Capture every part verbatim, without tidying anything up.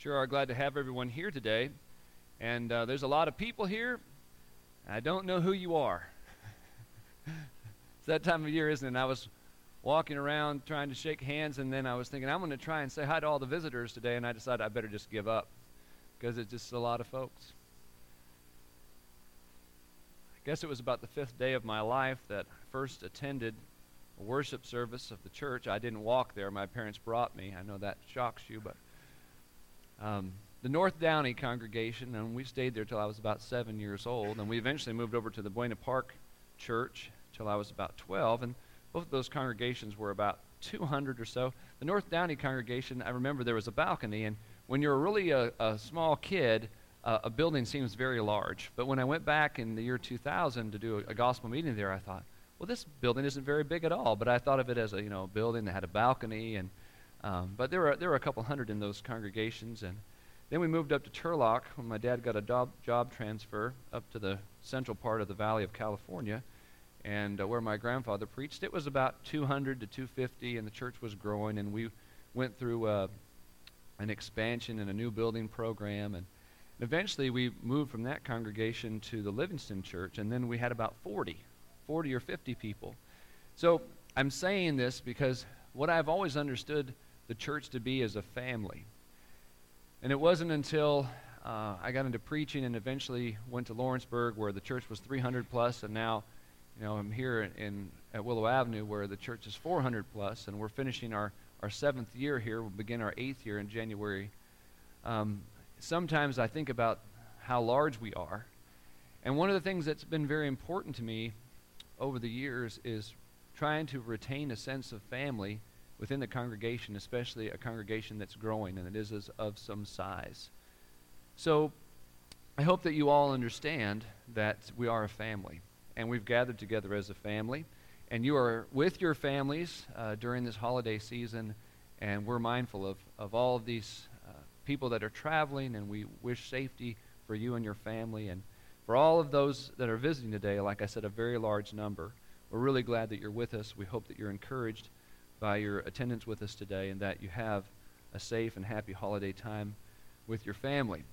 Sure are glad to have everyone here today. And uh, there's a lot of people here. I don't know who you are. It's that time of year, isn't it? And I was walking around trying to shake hands, and then I was thinking, I'm going to try and say hi to all the visitors today, and I decided I better just give up because it's just a lot of folks. I guess it was about the fifth day of my life that I first attended a worship service of the church. I didn't walk there. My parents brought me. I know that shocks you, but Um, the North Downey congregation, and we stayed there till I was about seven years old, and we eventually moved over to the Buena Park Church till I was about twelve, and both of those congregations were about two hundred or so. The North Downey congregation, I remember there was a balcony, and when you're really a, a small kid, uh, a building seems very large. But when I went back in the year two thousand to do a, a gospel meeting there, I thought, well, this building isn't very big at all, but I thought of it as a you know building that had a balcony, and Um, but there were there were a couple hundred in those congregations, and then we moved up to Turlock when my dad got a job, job transfer up to the central part of the Valley of California, and uh, where my grandfather preached. It was about two hundred to two hundred fifty, and the church was growing, and we went through uh, an expansion and a new building program, and eventually we moved from that congregation to the Livingston Church, and then we had about forty, forty or fifty people. So I'm saying this because what I've always understood the church to be as a family. And it wasn't until uh, I got into preaching and eventually went to Lawrenceburg, where the church was three hundred plus, and now, you know, I'm here in, in at Willow Avenue, where the church is four hundred plus, and we're finishing our, our seventh year here. We'll begin our eighth year in January. Um, sometimes I think about how large we are, and one of the things that's been very important to me over the years is trying to retain a sense of family within the congregation, especially a congregation that's growing and it is as of some size. So I hope that you all understand that we are a family, and we've gathered together as a family, and you are with your families uh, during this holiday season, and we're mindful of, of all of these uh, people that are traveling, and we wish safety for you and your family, and for all of those that are visiting today, like I said, a very large number. We're really glad that you're with us. We hope that you're encouraged by your attendance with us today and that you have a safe and happy holiday time with your family.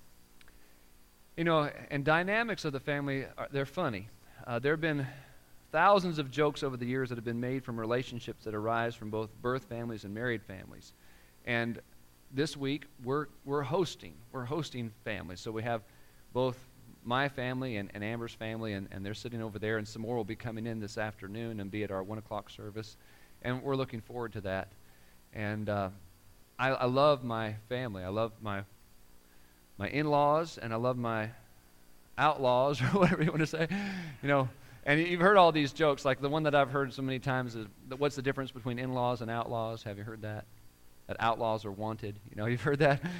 You know, and dynamics of the family, are, they're funny. Uh, there have been thousands of jokes over the years that have been made from relationships that arise from both birth families and married families. And this week, we're we're hosting. We're hosting families. So we have both my family and, and Amber's family, and, and they're sitting over there, and some more will be coming in this afternoon and be at our one o'clock service, and we're looking forward to that. And uh, I, I love my family. I love my my in-laws, and I love my outlaws, or whatever you want to say, you know. And you've heard all these jokes, like the one that I've heard so many times is, what's the difference between in-laws and outlaws? Have you heard that? That outlaws are wanted. You know, you've heard that.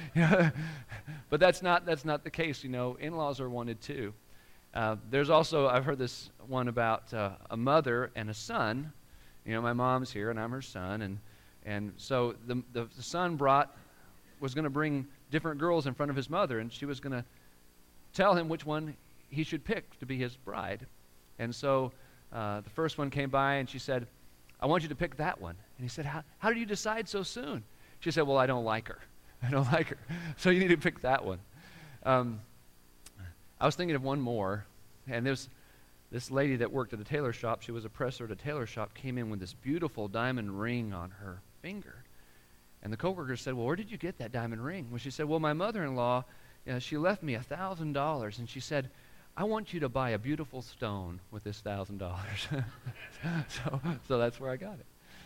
But that's not that's not the case. You know, in-laws are wanted too. Uh, there's also, I've heard this one about uh, a mother and a son. You know, my mom's here and I'm her son, and and so the the, the son brought was going to bring different girls in front of his mother, and she was going to tell him which one he should pick to be his bride. And so uh, the first one came by, and she said, "I want you to pick that one." And he said, "How how did you decide so soon?" She said, "Well, I don't like her. I don't like her. So you need to pick that one." Um, I was thinking of one more, and there's this lady that worked at a tailor shop. She was a presser at a tailor shop, came in with this beautiful diamond ring on her finger. And the coworker said, "Well, where did you get that diamond ring?" Well, she said, "Well, my mother-in-law, you know, she left me a thousand dollars, and she said, I want you to buy a beautiful stone with this thousand dollars." So, so that's where I got it.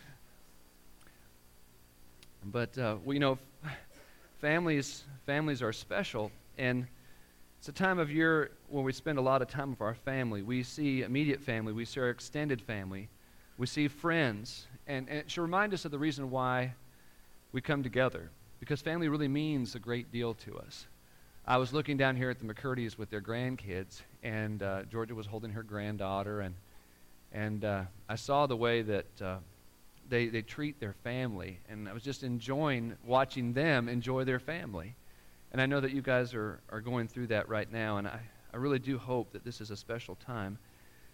But uh, well, you know, families families are special, and it's a time of year when we spend a lot of time with our family. We see immediate family, we see our extended family, we see friends, and, and it should remind us of the reason why we come together, because family really means a great deal to us. I was looking down here at the McCurdy's with their grandkids, and uh, Georgia was holding her granddaughter, and and uh, I saw the way that uh, they they treat their family, and I was just enjoying watching them enjoy their family. And I know that you guys are, are going through that right now, and I, I really do hope that this is a special time.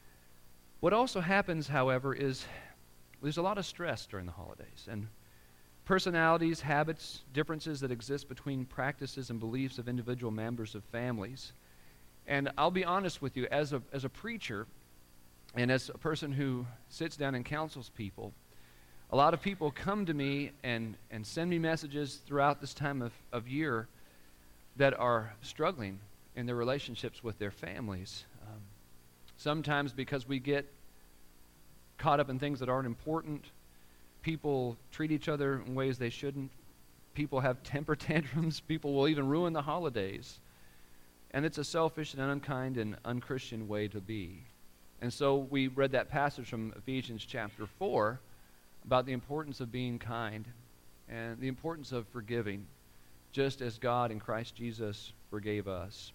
What also happens, however, is there's a lot of stress during the holidays, and personalities, habits, differences that exist between practices and beliefs of individual members of families. And I'll be honest with you, as a, as a preacher and as a person who sits down and counsels people, a lot of people come to me and, and send me messages throughout this time of, of year that are struggling in their relationships with their families. Um, sometimes because we get caught up in things that aren't important. People treat each other in ways they shouldn't. People have temper tantrums. People will even ruin the holidays. And it's a selfish and unkind and unchristian way to be. And so we read that passage from Ephesians chapter four about the importance of being kind and the importance of forgiving, just as God in Christ Jesus forgave us.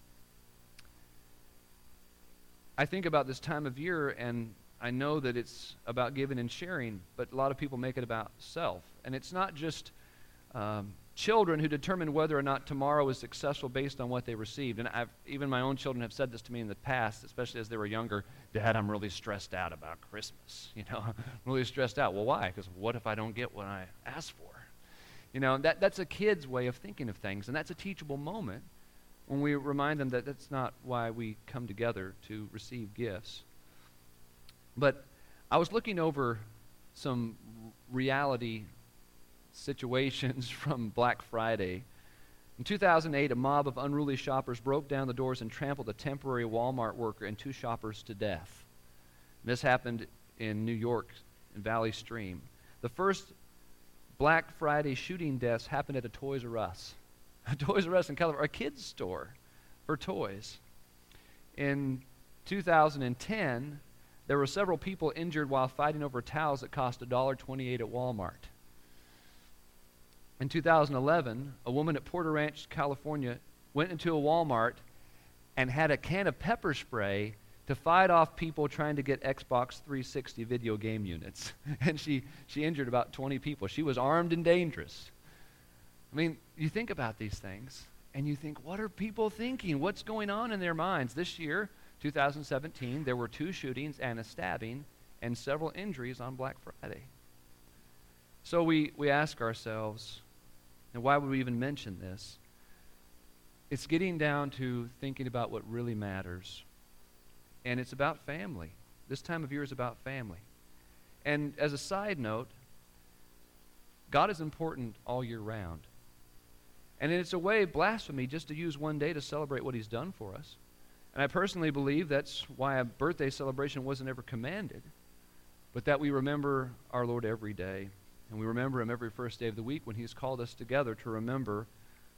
I think about this time of year, and I know that it's about giving and sharing, but a lot of people make it about self. And it's not just um, children who determine whether or not tomorrow is successful based on what they received. And I've, even my own children have said this to me in the past, especially as they were younger. Dad, I'm really stressed out about Christmas. You know, I'm really stressed out. Well, why? Because what if I don't get what I asked for? You know, that that's a kid's way of thinking of things, and that's a teachable moment when we remind them that that's not why we come together to receive gifts. But I was looking over some reality situations from Black Friday. In two thousand eight, a mob of unruly shoppers broke down the doors and trampled a temporary Walmart worker and two shoppers to death. This happened in New York, in Valley Stream. The first Black Friday shooting deaths happened at a Toys R Us. A Toys R Us in California, a kids store for toys. In two thousand ten, there were several people injured while fighting over towels that cost one dollar and twenty-eight cents at Walmart. In two thousand eleven, a woman at Porter Ranch, California, went into a Walmart and had a can of pepper spray to fight off people trying to get Xbox three sixty video game units. And she, she injured about twenty people. She was armed and dangerous. I mean, you think about these things, and you think, what are people thinking? What's going on in their minds? This year, two thousand seventeen, there were two shootings and a stabbing and several injuries on Black Friday. So we, we ask ourselves, and why would we even mention this? It's getting down to thinking about what really matters. And it's about family. This time of year is about family. And as a side note, God is important all year round. And it's a way of blasphemy just to use one day to celebrate what he's done for us. And I personally believe that's why a birthday celebration wasn't ever commanded, but that we remember our Lord every day. And we remember him every first day of the week when he's called us together to remember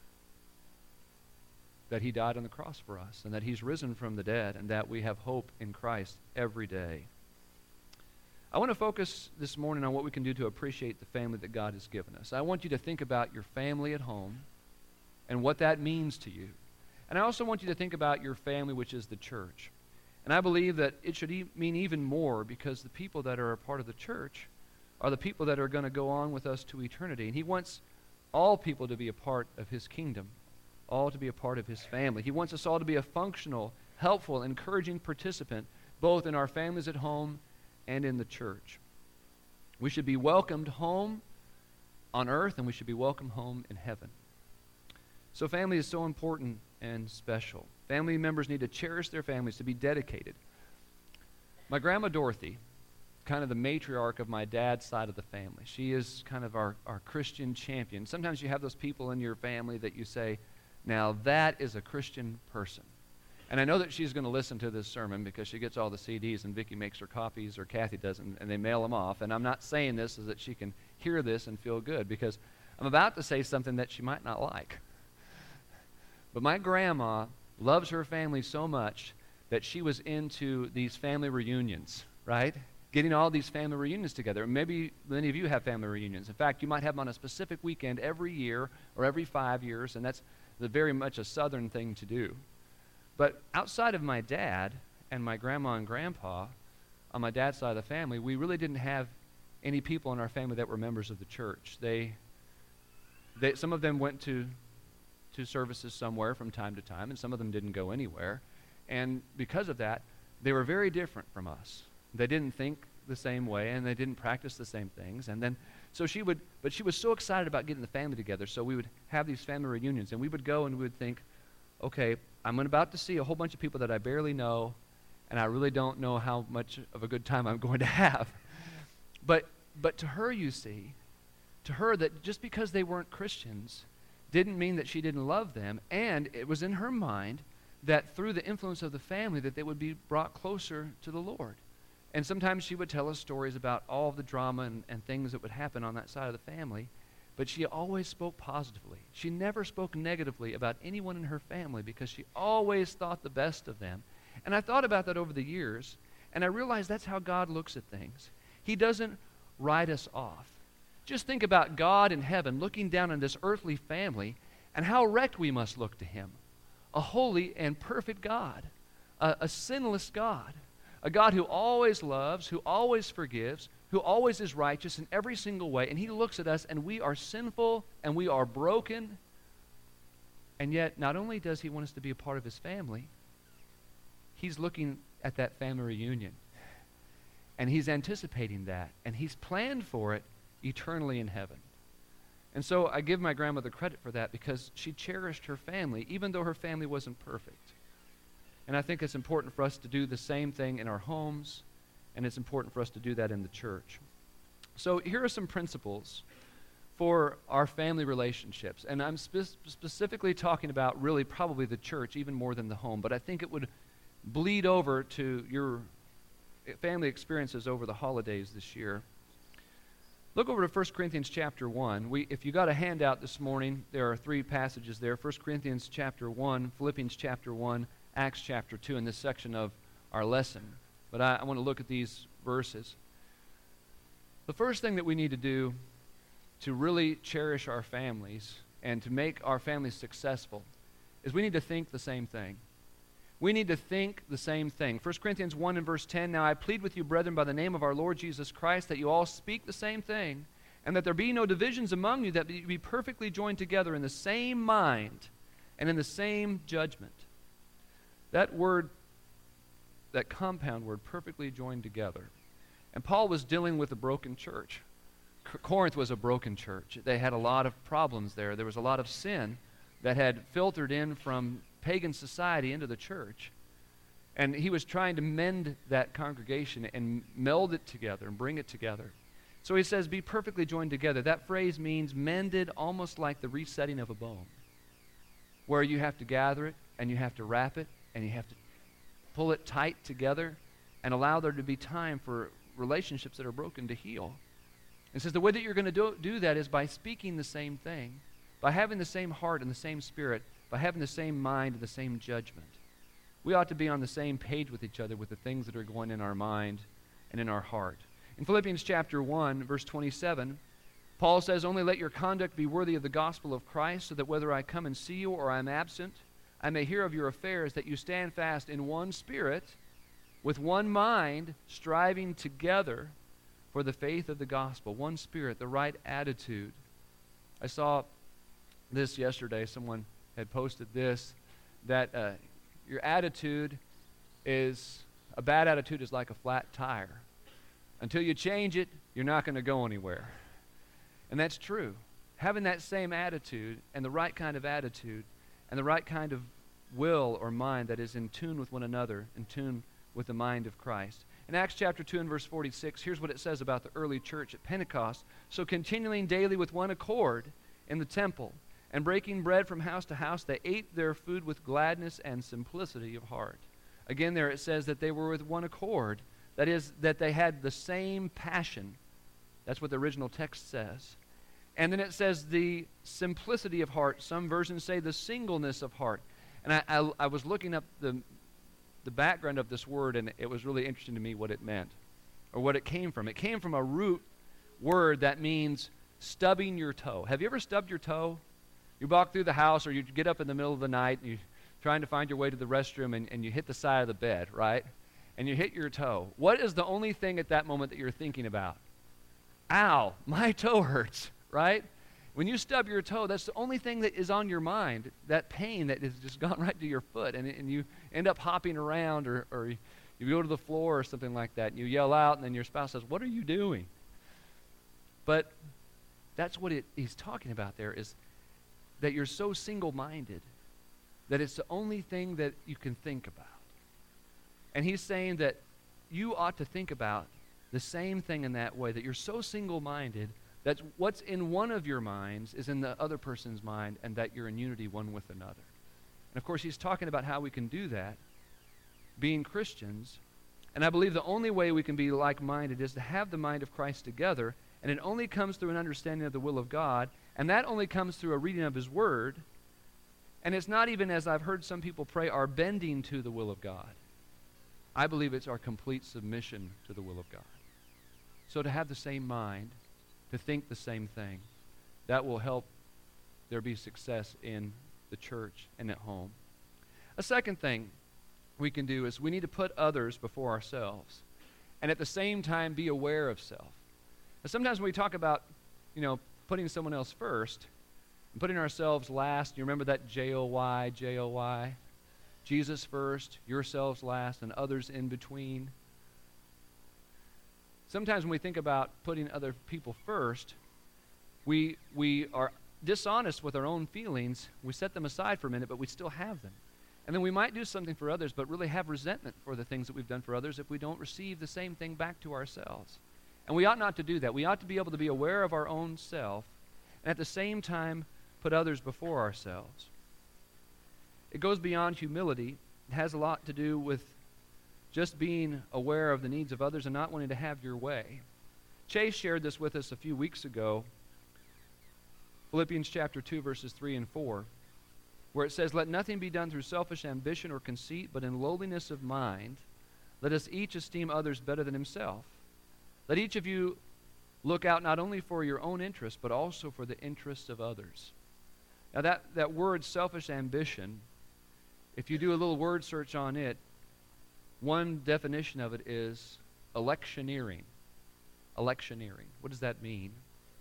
that he died on the cross for us and that he's risen from the dead and that we have hope in Christ every day. I want to focus this morning on what we can do to appreciate the family that God has given us. I want you to think about your family at home and what that means to you. And I also want you to think about your family, which is the church. And I believe that it should e- mean even more because the people that are a part of the church are the people that are going to go on with us to eternity. And he wants all people to be a part of his kingdom, all to be a part of his family. He wants us all to be a functional, helpful, encouraging participant, both in our families at home and in the church. We should be welcomed home on earth, and we should be welcomed home in heaven. So family is so important and special. Family members need to cherish their families, to be dedicated. My grandma Dorothy, kind of the matriarch of my dad's side of the family. She is kind of our, our Christian champion. Sometimes you have those people in your family that you say, now that is a Christian person. And I know that she's going to listen to this sermon because she gets all the C Ds and Vicki makes her copies or Kathy does, and, and they mail them off. And I'm not saying this so that she can hear this and feel good because I'm about to say something that she might not like. But my grandma loves her family so much that she was into these family reunions, right? Getting all these family reunions together. Maybe many of you have family reunions. In fact, you might have them on a specific weekend every year or every five years, and that's the very much a southern thing to do. But outside of my dad and my grandma and grandpa, on my dad's side of the family, we really didn't have any people in our family that were members of the church. They, they some of them went to, to services somewhere from time to time, and some of them didn't go anywhere. And because of that, they were very different from us. They didn't think the same way, and they didn't practice the same things. And then So she would, but she was so excited about getting the family together, so we would have these family reunions, and we would go and we would think, okay, I'm about to see a whole bunch of people that I barely know, and I really don't know how much of a good time I'm going to have. But but to her, you see, to her, that just because they weren't Christians didn't mean that she didn't love them, and it was in her mind that through the influence of the family that they would be brought closer to the Lord. And sometimes she would tell us stories about all of the drama and, and things that would happen on that side of the family, but she always spoke positively. She never spoke negatively about anyone in her family because she always thought the best of them. And I thought about that over the years, and I realized that's how God looks at things. He doesn't write us off. Just think about God in heaven looking down on this earthly family and how wrecked we must look to him. A holy and perfect God, a, a sinless God, a God who always loves, who always forgives, who always is righteous in every single way. And he looks at us and we are sinful and we are broken. And yet, not only does he want us to be a part of his family, he's looking at that family reunion. And he's anticipating that. And he's planned for it eternally in heaven. And so I give my grandmother credit for that because she cherished her family, even though her family wasn't perfect. And I think it's important for us to do the same thing in our homes, and it's important for us to do that in the church. So here are some principles for our family relationships. And I'm spe- specifically talking about really probably the church even more than the home, but I think it would bleed over to your family experiences over the holidays this year. Look over to First Corinthians chapter one. We, if you got a handout this morning, there are three passages there. First Corinthians chapter one, Philippians chapter one, Acts chapter two in this section of our lesson. But I, I want to look at these verses. The first thing that we need to do to really cherish our families and to make our families successful is we need to think the same thing. We need to think the same thing. First Corinthians one and verse ten, now I plead with you, brethren, by the name of our Lord Jesus Christ, that you all speak the same thing, and that there be no divisions among you, that you be perfectly joined together in the same mind and in the same judgment. That word, that compound word, perfectly joined together. And Paul was dealing with a broken church. Corinth was a broken church. They had a lot of problems there. There was a lot of sin that had filtered in from pagan society into the church. And he was trying to mend that congregation and meld it together and bring it together. So he says, be perfectly joined together. That phrase means mended, almost like the resetting of a bone, where you have to gather it and you have to wrap it and you have to pull it tight together and allow there to be time for relationships that are broken to heal. It says the way that you're going to do, do that is by speaking the same thing, by having the same heart and the same spirit, by having the same mind and the same judgment. We ought to be on the same page with each other with the things that are going in our mind and in our heart. In Philippians chapter one, verse twenty-seven, Paul says, only let your conduct be worthy of the gospel of Christ, so that whether I come and see you or I am absent, I may hear of your affairs, that you stand fast in one spirit, with one mind, striving together for the faith of the gospel. One spirit, the right attitude. I saw this yesterday. Someone had posted this, that uh, your attitude is, a bad attitude is like a flat tire. Until you change it, you're not going to go anywhere. And that's true. Having that same attitude and the right kind of attitude and the right kind of will or mind that is in tune with one another, in tune with the mind of Christ. In Acts chapter two and verse forty-six, here's what it says about the early church at Pentecost. So continuing daily with one accord in the temple, and breaking bread from house to house, they ate their food with gladness and simplicity of heart. Again, there it says that they were with one accord. That is, that they had the same passion. That's what the original text says. And then it says the simplicity of heart. Some versions say the singleness of heart. And I, I, I was looking up the, the background of this word, and it was really interesting to me what it meant, or what it came from. It came from a root word that means stubbing your toe. Have you ever stubbed your toe? You walk through the house, or you get up in the middle of the night and you're trying to find your way to the restroom, and, and you hit the side of the bed, right? And you hit your toe. What is the only thing at that moment that you're thinking about? Ow, my toe hurts, right? When you stub your toe, that's the only thing that is on your mind, that pain that has just gone right to your foot, and, and you end up hopping around, or, or you go to the floor or something like that, and you yell out, and then your spouse says, what are you doing? But That's what it, he's talking about there, is that you're so single-minded that it's the only thing that you can think about. And he's saying that you ought to think about the same thing in that way, that you're so single-minded that what's in one of your minds is in the other person's mind, and that you're in unity one with another. And of course, he's talking about how we can do that, being Christians. And I believe the only way we can be like-minded is to have the mind of Christ together, and it only comes through an understanding of the will of God, and that only comes through a reading of his word. And it's not even, as I've heard some people pray, our bending to the will of God. I believe it's our complete submission to the will of God. So to have the same mind, to think the same thing, that will help there be success in the church and at home. A second thing we can do is we need to put others before ourselves, and at the same time be aware of self. Now, sometimes when we talk about, you know, putting someone else first and putting ourselves last, you remember that J O Y, J O Y? Jesus first, yourselves last, and others in between. Sometimes when we think about putting other people first, we we are dishonest with our own feelings. We set them aside for a minute, but we still have them. And then we might do something for others, but really have resentment for the things that we've done for others if we don't receive the same thing back to ourselves. And we ought not to do that. We ought to be able to be aware of our own self, and at the same time put others before ourselves. It goes beyond humility. It has a lot to do with just being aware of the needs of others and not wanting to have your way. Chase shared this with us a few weeks ago, Philippians chapter two, verses three and four, where it says, "Let nothing be done through selfish ambition or conceit, but in lowliness of mind, let us each esteem others better than himself. Let each of you look out not only for your own interest, but also for the interests of others." Now that, that word, selfish ambition, if you do a little word search on it, one definition of it is electioneering. Electioneering. What does that mean?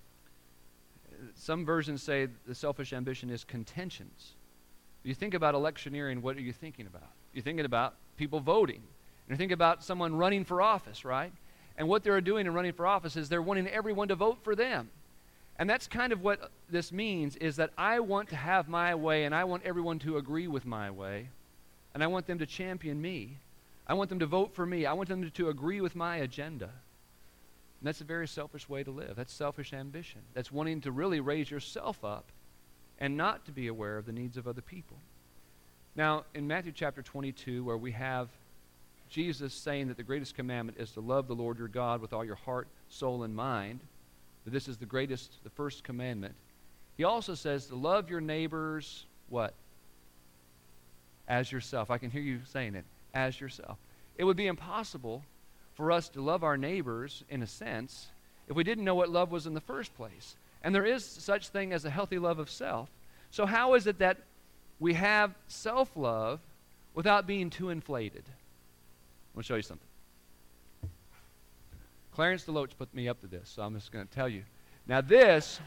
Some versions say the selfish ambition is contentions. You think about electioneering, what are you thinking about? You're thinking about people voting. You're thinking about someone running for office, right? And what they're doing in running for office is they're wanting everyone to vote for them. And that's kind of what this means, is that I want to have my way, and I want everyone to agree with my way, and I want them to champion me. I want them to vote for me. I want them to, to agree with my agenda. And that's a very selfish way to live. That's selfish ambition. That's wanting to really raise yourself up and not to be aware of the needs of other people. Now, in Matthew chapter twenty-two, where we have Jesus saying that the greatest commandment is to love the Lord your God with all your heart, soul, and mind, that this is the greatest, the first commandment, he also says to love your neighbors, what? As yourself. I can hear you saying it. As yourself. It would be impossible for us to love our neighbors, in a sense, if we didn't know what love was in the first place. And there is such thing as a healthy love of self. So how is it that we have self-love without being too inflated? I'm going to show you something. Clarence DeLoach put me up to this, so I'm just going to tell you. Now this,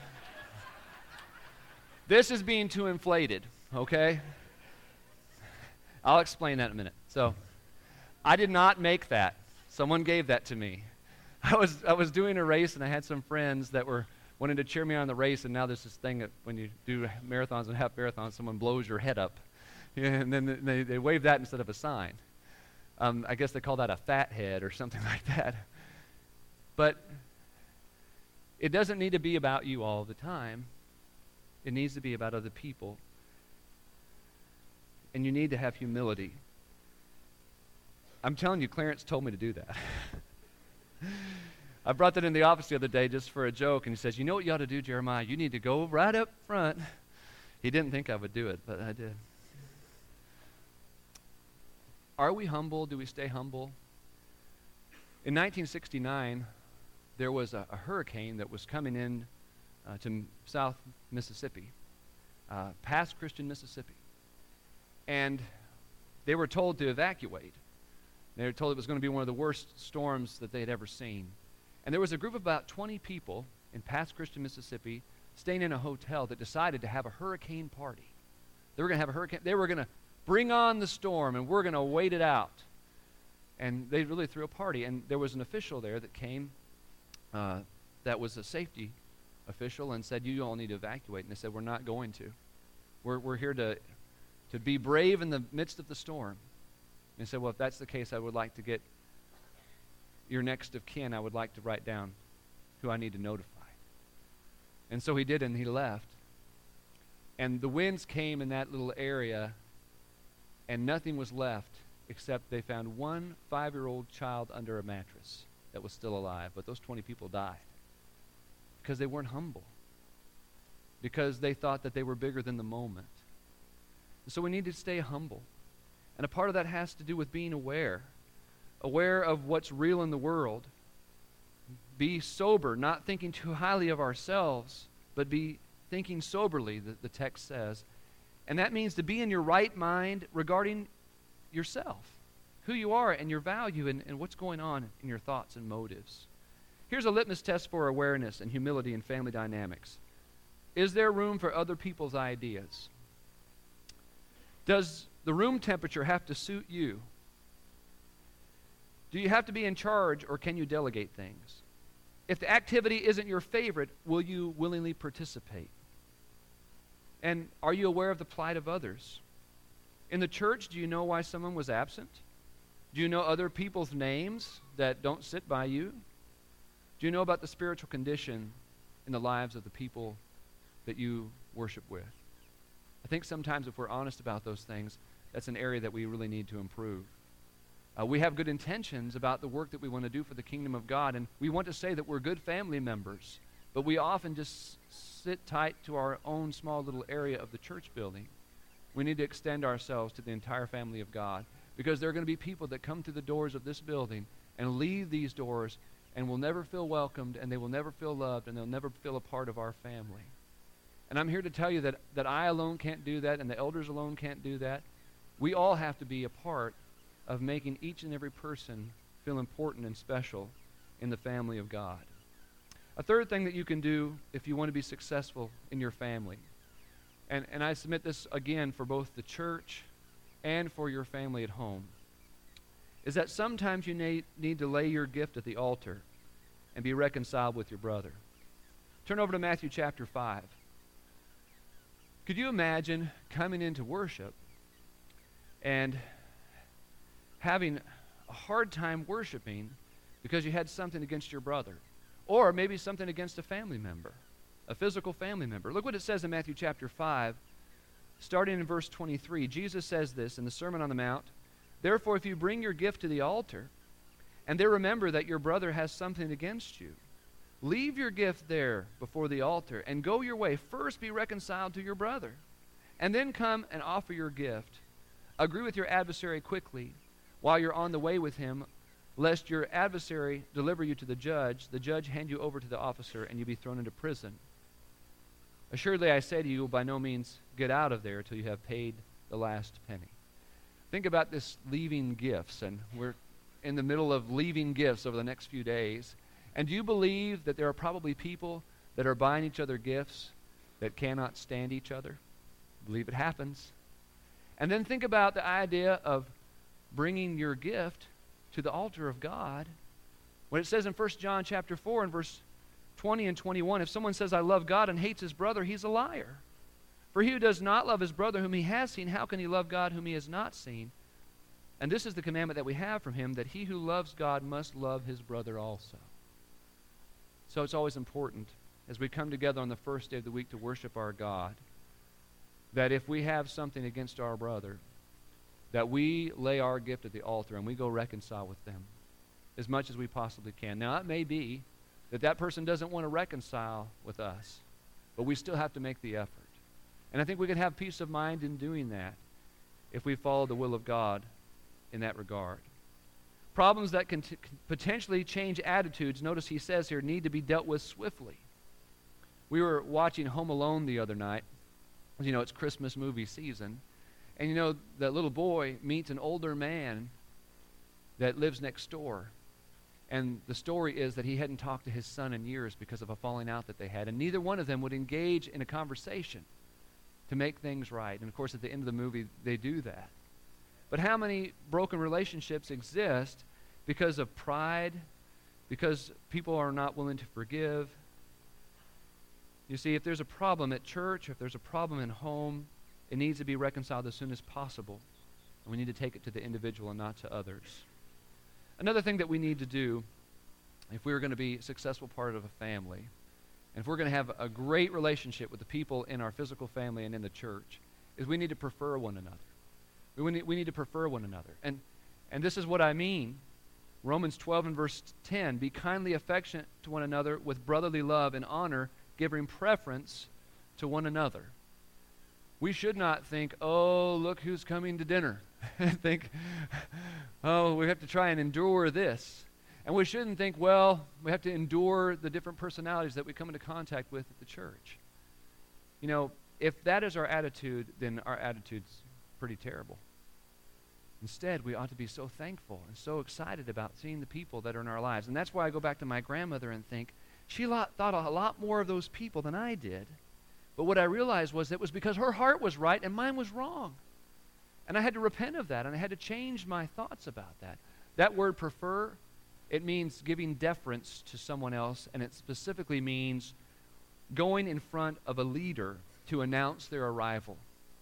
this is being too inflated, okay? I'll explain that in a minute. So, I did not make that. Someone gave that to me. I was I was doing a race, and I had some friends that were wanting to cheer me on the race, and now there's this thing that when you do marathons and half marathons, someone blows your head up. Yeah, and then they, they wave that instead of a sign. Um, I guess they call that a fat head or something like that. But it doesn't need to be about you all the time. It needs to be about other people. And you need to have humility. I'm telling you, Clarence told me to do that. I brought that in the office the other day just for a joke, and he says, "You know what you ought to do, Jeremiah? You need to go right up front." He didn't think I would do it, but I did. Are we humble? Do we stay humble? In nineteen sixty-nine, there was a, a hurricane that was coming in uh, to m- South Mississippi, uh, past Christian Mississippi. And they were told to evacuate. They were told it was going to be one of the worst storms that they had ever seen. And there was a group of about twenty people in past Christian Mississippi staying in a hotel that decided to have a hurricane party. They were going to have a hurricane. They were going to bring on the storm, and we're going to wait it out. And they really threw a party. And there was an official there that came uh, that was a safety official and said, you all need to evacuate. And they said, we're not going to. We're, we're here to, to be brave in the midst of the storm. And they said, well, if that's the case, I would like to get your next of kin. I would like to write down who I need to notify. And so he did, and he left. And the winds came in that little area, and nothing was left except they found one five-year-old child under a mattress that was still alive. But those twenty people died because they weren't humble, because they thought that they were bigger than the moment. And so we need to stay humble. And a part of that has to do with being aware, aware of what's real in the world. Be sober, not thinking too highly of ourselves, but be thinking soberly, the, the text says. And that means to be in your right mind regarding yourself, who you are and your value and, and what's going on in your thoughts and motives. Here's a litmus test for awareness and humility in family dynamics. Is there room for other people's ideas? Does the room temperature have to suit you? Do you have to be in charge, or can you delegate things? If the activity isn't your favorite, will you willingly participate? And are you aware of the plight of others? In the church, do you know why someone was absent? Do you know other people's names that don't sit by you? Do you know about the spiritual condition in the lives of the people that you worship with? I think sometimes if we're honest about those things, that's an area that we really need to improve. Uh, we have good intentions about the work that we want to do for the kingdom of God, and we want to say that we're good family members, but we often just sit tight to our own small little area of the church building. We need to extend ourselves to the entire family of God, because there are going to be people that come through the doors of this building and leave these doors and will never feel welcomed, and they will never feel loved, and they'll never feel a part of our family. And I'm here to tell you that, that I alone can't do that, and the elders alone can't do that. We all have to be a part of making each and every person feel important and special in the family of God. A third thing that you can do if you want to be successful in your family, and, and I submit this again for both the church and for your family at home, is that sometimes you need, need to lay your gift at the altar and be reconciled with your brother. Turn over to Matthew chapter five. Could you imagine coming into worship and having a hard time worshiping because you had something against your brother, or maybe something against a family member, a physical family member? Look what it says in Matthew chapter five, starting in verse twenty-three. Jesus says this in the Sermon on the Mount: "Therefore, if you bring your gift to the altar, and there remember that your brother has something against you, leave your gift there before the altar, and go your way. First be reconciled to your brother, and then come and offer your gift. Agree with your adversary quickly while you're on the way with him, lest your adversary deliver you to the judge, the judge hand you over to the officer, and you be thrown into prison. Assuredly, I say to you, you will by no means get out of there till you have paid the last penny." Think about this leaving gifts, and we're in the middle of leaving gifts over the next few days. And do you believe that there are probably people that are buying each other gifts that cannot stand each other? I believe it happens. And then think about the idea of bringing your gift to the altar of God. When it says in First John chapter four and verse twenty and twenty-one, if someone says, "I love God," and hates his brother, he's a liar. For he who does not love his brother whom he has seen, how can he love God whom he has not seen? And this is the commandment that we have from him, that he who loves God must love his brother also. So it's always important, as we come together on the first day of the week to worship our God, that if we have something against our brother, that we lay our gift at the altar and we go reconcile with them as much as we possibly can. Now, it may be that that person doesn't want to reconcile with us, but we still have to make the effort. And I think we can have peace of mind in doing that if we follow the will of God in that regard. Problems that can t- potentially change attitudes, notice he says here, need to be dealt with swiftly. We were watching Home Alone the other night. You know, it's Christmas movie season. And you know, that little boy meets an older man that lives next door. And the story is that he hadn't talked to his son in years because of a falling out that they had. And neither one of them would engage in a conversation to make things right. And of course, at the end of the movie, they do that. But how many broken relationships exist because of pride, because people are not willing to forgive, You see, if there's a problem at church, or if there's a problem in home, it needs to be reconciled as soon as possible. And we need to take it to the individual and not to others. Another thing that we need to do, if we're going to be a successful part of a family, and if we're going to have a great relationship with the people in our physical family and in the church, is we need to prefer one another. We need, we need to prefer one another. And, and this is what I mean. Romans twelve and verse ten, be kindly affectionate to one another with brotherly love and honor, giving preference to one another. We should not think, oh, look who's coming to dinner. think, oh, we have to try and endure this. And we shouldn't think, well, we have to endure the different personalities that we come into contact with at the church. You know, if that is our attitude, then our attitude's pretty terrible. Instead, we ought to be so thankful and so excited about seeing the people that are in our lives. And that's why I go back to my grandmother and think, she lot, thought a lot more of those people than I did. But what I realized was it was because her heart was right and mine was wrong. And I had to repent of that, and I had to change my thoughts about that. That word prefer, it means giving deference to someone else, and it specifically means going in front of a leader to announce their arrival.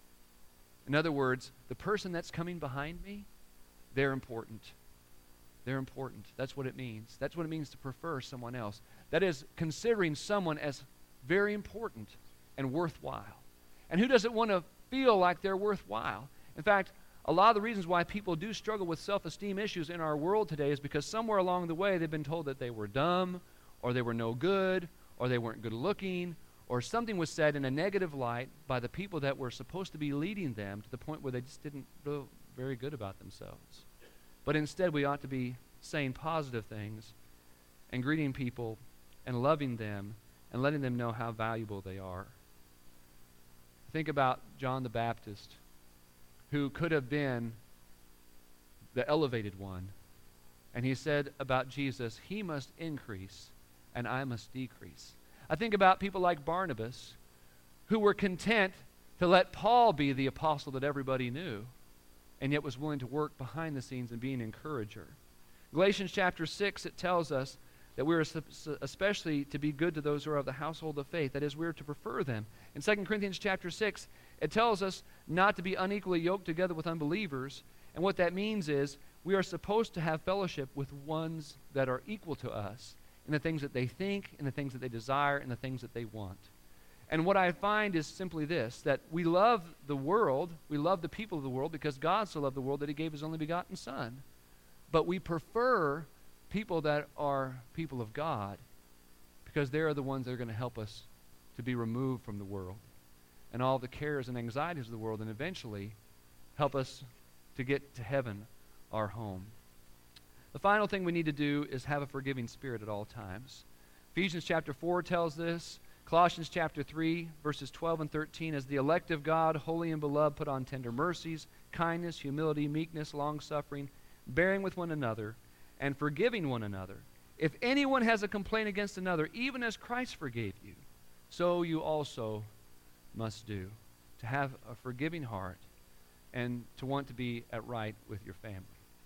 In other words, the person that's coming behind me, they're important. They're important. That's what it means. That's what it means to prefer someone else. That is considering someone as very important and worthwhile. And who doesn't want to feel like they're worthwhile? In fact, a lot of the reasons why people do struggle with self-esteem issues in our world today is because somewhere along the way they've been told that they were dumb, or they were no good, or they weren't good looking, or something was said in a negative light by the people that were supposed to be leading them to the point where they just didn't feel very good about themselves. But instead, we ought to be saying positive things and greeting people and loving them and letting them know how valuable they are. Think about John the Baptist, who could have been the elevated one. And he said about Jesus, he must increase and I must decrease. I think about people like Barnabas, who were content to let Paul be the apostle that everybody knew, and yet was willing to work behind the scenes and be an encourager. Galatians chapter six, it tells us that we're especially to be good to those who are of the household of faith. That is, we're to prefer them. In Second Corinthians chapter six, it tells us not to be unequally yoked together with unbelievers. And what that means is we are supposed to have fellowship with ones that are equal to us in the things that they think, in the things that they desire, in the things that they want. And what I find is simply this, that we love the world, we love the people of the world because God so loved the world that he gave his only begotten Son. But we prefer people that are people of God because they are the ones that are going to help us to be removed from the world and all the cares and anxieties of the world, and eventually help us to get to heaven, our home. The final thing we need to do is have a forgiving spirit at all times. Ephesians chapter four tells this. Colossians chapter three, verses twelve and thirteen, as the elect of God, holy and beloved, put on tender mercies, kindness, humility, meekness, long-suffering, bearing with one another, and forgiving one another. If anyone has a complaint against another, even as Christ forgave you, so you also must do. To have a forgiving heart and to want to be at right with your family.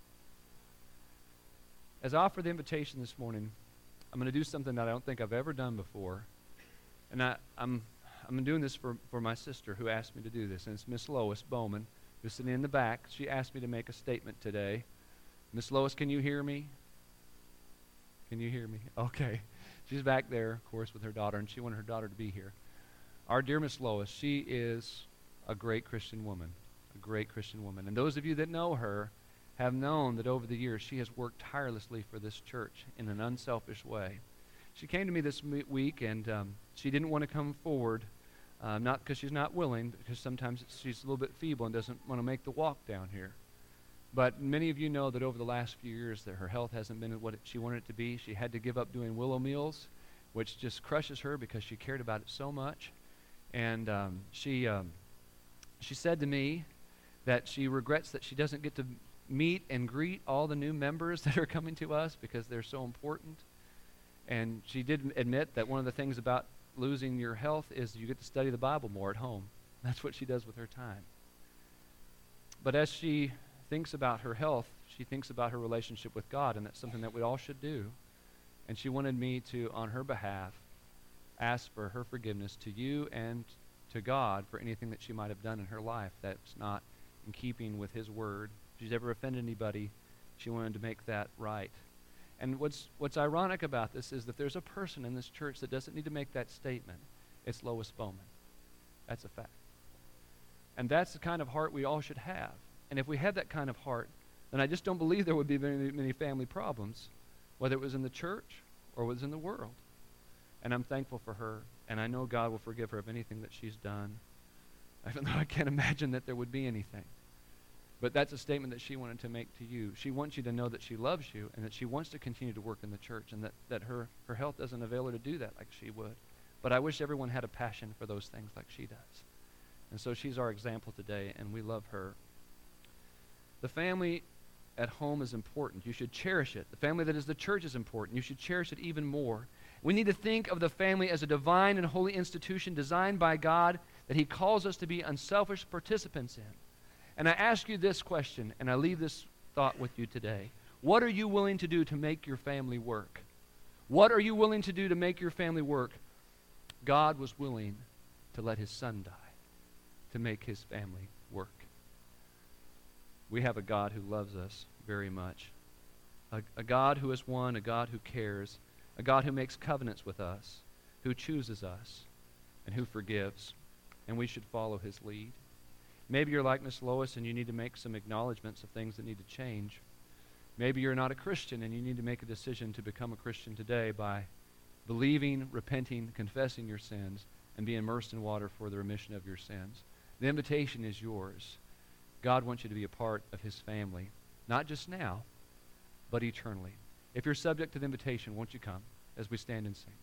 As I offer the invitation this morning, I'm going to do something that I don't think I've ever done before. And I, I'm I'm doing this for, for my sister who asked me to do this, and it's Miss Lois Bowman, who's sitting in the back. She asked me to make a statement today. Miss Lois, can you hear me? Can you hear me? Okay. She's back there, of course, with her daughter, and she wanted her daughter to be here. Our dear Miss Lois, she is a great Christian woman, a great Christian woman. And those of you that know her have known that over the years she has worked tirelessly for this church in an unselfish way. She came to me this week, and um, she didn't want to come forward, uh, not because she's not willing, but because sometimes she's a little bit feeble and doesn't want to make the walk down here. But many of you know that over the last few years that her health hasn't been what it, she wanted it to be. She had to give up doing Willow Meals, which just crushes her because she cared about it so much. And um, she um, she said to me that she regrets that she doesn't get to meet and greet all the new members that are coming to us because they're so important. And she did admit that one of the things about losing your health is you get to study the Bible more at home. That's what she does with her time. But as she thinks about her health, she thinks about her relationship with God, and that's something that we all should do. And she wanted me to, on her behalf, ask for her forgiveness to you and to God for anything that she might have done in her life that's not in keeping with his word. If she's ever offended anybody, she wanted to make that right. And what's what's ironic about this is that there's a person in this church that doesn't need to make that statement. It's Lois Bowman. That's a fact. And that's the kind of heart we all should have. And if we had that kind of heart, then I just don't believe there would be very many family problems, whether it was in the church or was in the world. And I'm thankful for her, and I know God will forgive her of anything that she's done, even though I can't imagine that there would be anything. But that's a statement that she wanted to make to you. She wants you to know that she loves you and that she wants to continue to work in the church, and that, that her, her health doesn't avail her to do that like she would. But I wish everyone had a passion for those things like she does. And so she's our example today, and we love her. The family at home is important. You should cherish it. The family that is the church is important. You should cherish it even more. We need to think of the family as a divine and holy institution designed by God that he calls us to be unselfish participants in. And I ask you this question, and I leave this thought with you today. What are you willing to do to make your family work? What are you willing to do to make your family work? God was willing to let his son die to make his family work. We have a God who loves us very much. A, a God who is one, a God who cares, a God who makes covenants with us, who chooses us, and who forgives. And we should follow his lead. Maybe you're like Miss Lois and you need to make some acknowledgments of things that need to change. Maybe you're not a Christian and you need to make a decision to become a Christian today by believing, repenting, confessing your sins, and be immersed in water for the remission of your sins. The invitation is yours. God wants you to be a part of his family, not just now, but eternally. If you're subject to the invitation, won't you come as we stand and sing?